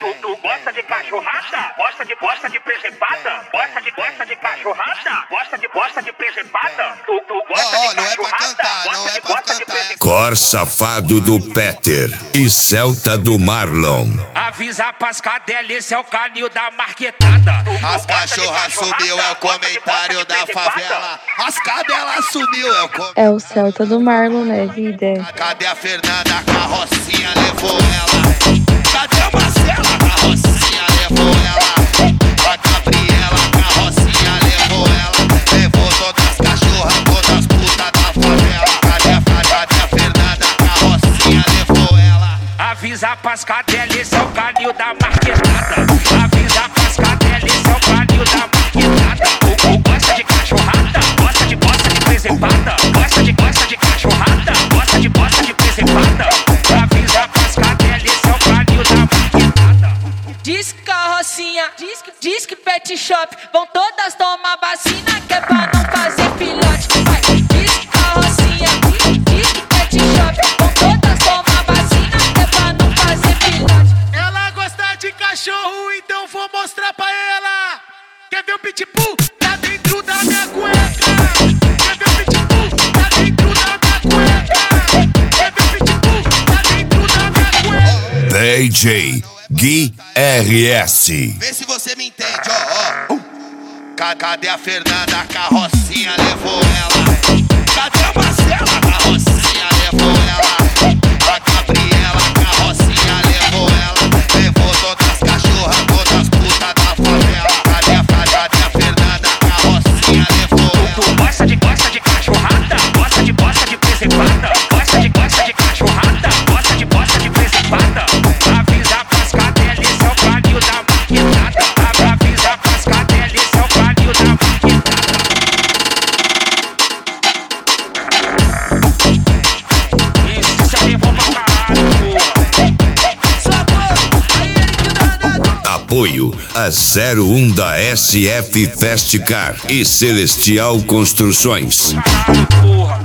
Tu gosta de cachorrada? Gosta de presepada? Gosta de cachorrada? Gosta de presepada? Tu gosta de não é pra cantar, não é pra cantar. Cor safado do Peter e Celta do Marlon. Avisa pras cadelas, esse é o canil da marquetada. As cachorras sumiu, é o comentário da favela. As cadelas sumiu, é o comentário. É o Celta do Marlon, né, vida? Cadê a Fernanda? A carrocinha levou ela. Cadê a Marcela? A carrocinha levou ela. A Gabriela, a carrocinha levou ela. Levou todas as cachorras, todas as putas da favela. Cadê a Fernanda? A carrocinha levou ela. Avisa pras cadelas, esse é o canil da marquetada. Avisa pras cadelas, esse é o canil da marquetada. Tu gosta de cachorrada? Gosta de presepada? Gosta de cachorrada? Gosta de presepada? Avisa pras cadelas, esse é o canil da marquetada. Diz que carrocinha, diz que pet shop, vão todas tomar vacina que é pra não fazer filhote. Vai, diz que carrocinha, diz que pet shop, vão todas tomar vacina que é pra não fazer filhote. Ela gosta de cachorro, então vou mostrar pra ela. Quer ver o pitbull? Tá dentro da minha cueca. Quer ver o pitbull? Tá dentro da minha cueca. Quer ver o pitbull? Tá dentro da minha cueca. DJ Gui RS. Vê se você me entende, ó. Cadê a Fernanda? A carrocinha levou ela. Cadê a Marcela? A carrocinha levou ela. A Gabriela, a carrocinha levou ela. Levou todas as cachorras, todas as putas da favela. Cadê a Fernanda? A carrocinha levou ela. Tu gosta de cachorrada? Gosta de presepada? Gosta de cachorrada? Gosta de presepada? Avisa pras cadelas, esse é o canil da marquetada. Avisa pras cadelas, esse é o canil da marquetada. Isso é levou pra caralho, porra. Apoio a 01 da SF Festcar e Celestial Construções. Caralho, porra.